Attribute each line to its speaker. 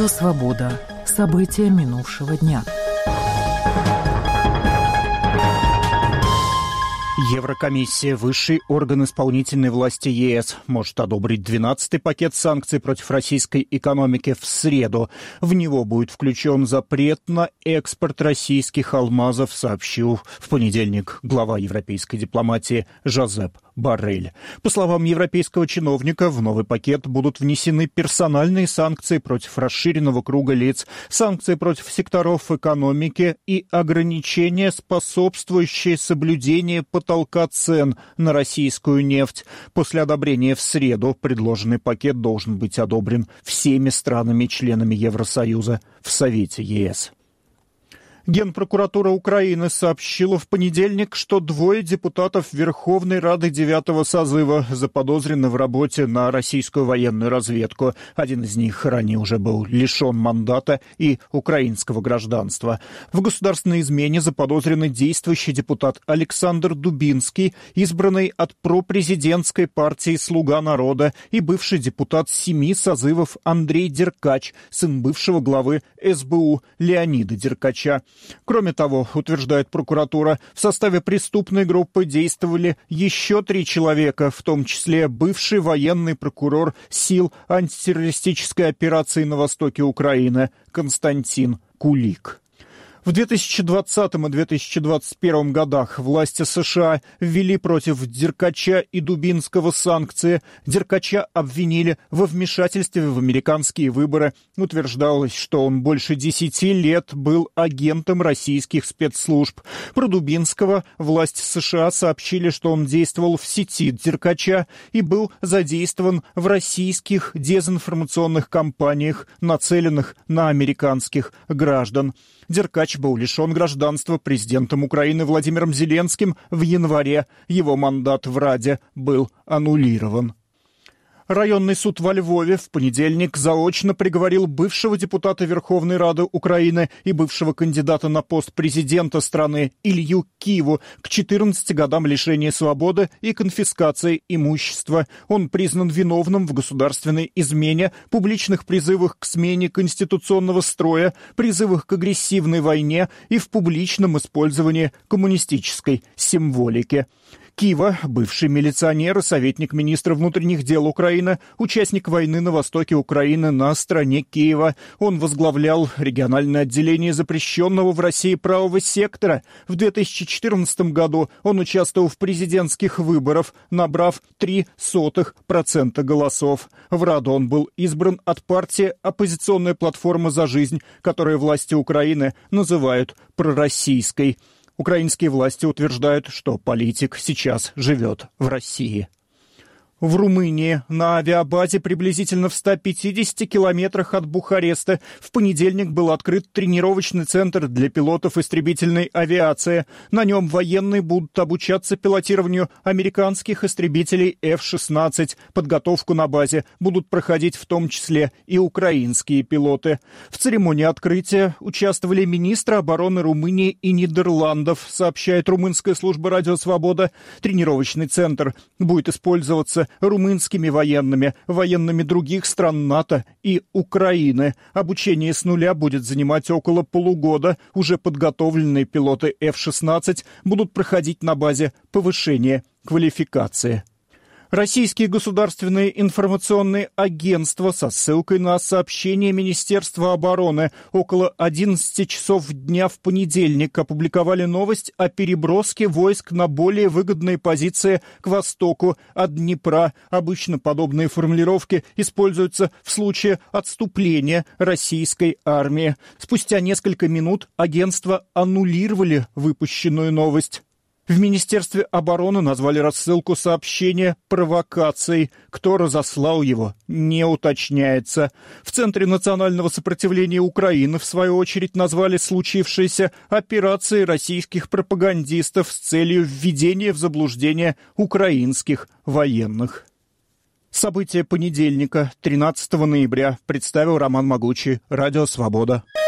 Speaker 1: Радио «Свобода». События минувшего дня.
Speaker 2: Еврокомиссия, высший орган исполнительной власти ЕС, может одобрить 12-й пакет санкций против российской экономики в среду. В него будет включен запрет на экспорт российских алмазов, сообщил в понедельник глава европейской дипломатии Жозеп Боррель. По словам европейского чиновника, в новый пакет будут внесены персональные санкции против расширенного круга лиц, санкции против секторов экономики и ограничения, способствующие соблюдению потолка цен на российскую нефть. После одобрения в среду предложенный пакет должен быть одобрен всеми странами-членами Евросоюза в Совете ЕС. Генпрокуратура Украины сообщила в понедельник, что 2 депутатов Верховной Рады 9-го созыва заподозрены в работе на российскую военную разведку. Один из них ранее уже был лишен мандата и украинского гражданства. В государственной измене заподозрены действующий депутат Александр Дубинский, избранный от пропрезидентской партии «Слуга народа», и бывший депутат 7 созывов Андрей Деркач, сын бывшего главы СБУ Леонида Деркача. Кроме того, утверждает прокуратура, в составе преступной группы действовали еще 3 человека, в том числе бывший военный прокурор сил антитеррористической операции на востоке Украины Константин Кулик. В 2020 и 2021 годах власти США ввели против Деркача и Дубинского санкции. Деркача обвинили во вмешательстве в американские выборы. Утверждалось, что он больше 10 лет был агентом российских спецслужб. Про Дубинского власти США сообщили, что он действовал в сети Деркача и был задействован в российских дезинформационных кампаниях, нацеленных на американских граждан. Деркач был лишен гражданства президентом Украины Владимиром Зеленским в январе. Его мандат в Раде был аннулирован. Районный суд во Львове в понедельник заочно приговорил бывшего депутата Верховной Рады Украины и бывшего кандидата на пост президента страны Илью Киву к 14 годам лишения свободы и конфискации имущества. Он признан виновным в государственной измене, публичных призывах к смене конституционного строя, призывах к агрессивной войне и в публичном использовании коммунистической символики. Кива, бывший милиционер и советник министра внутренних дел Украины, участник войны на востоке Украины на стороне Киева. Он возглавлял региональное отделение запрещенного в России правого сектора. В 2014 году он участвовал в президентских выборах, набрав 0,03% голосов. В Раду он был избран от партии «Оппозиционная платформа за жизнь», которую власти Украины называют пророссийской. Украинские власти утверждают, что политик сейчас живет в России. В Румынии на авиабазе приблизительно в 150 километрах от Бухареста в понедельник был открыт тренировочный центр для пилотов истребительной авиации. На нем военные будут обучаться пилотированию американских истребителей F-16. Подготовку на базе будут проходить в том числе и украинские пилоты. В церемонии открытия участвовали министры обороны Румынии и Нидерландов, сообщает румынская служба «Радио Свобода». Тренировочный центр будет использоваться румынскими военными других стран НАТО и Украины. Обучение с нуля будет занимать около полугода. Уже подготовленные пилоты F-16 будут проходить на базе повышения квалификации. Российские государственные информационные агентства со ссылкой на сообщение Министерства обороны около 11 часов дня в понедельник опубликовали новость о переброске войск на более выгодные позиции к востоку от Днепра. Обычно подобные формулировки используются в случае отступления российской армии. Спустя несколько минут агентства аннулировали выпущенную новость. В Министерстве обороны назвали рассылку сообщения провокацией. Кто разослал его, не уточняется. В Центре национального сопротивления Украины, в свою очередь, назвали случившееся операцией российских пропагандистов с целью введения в заблуждение украинских военных. События понедельника, 13 ноября, представил Роман Могучий, Радио Свобода.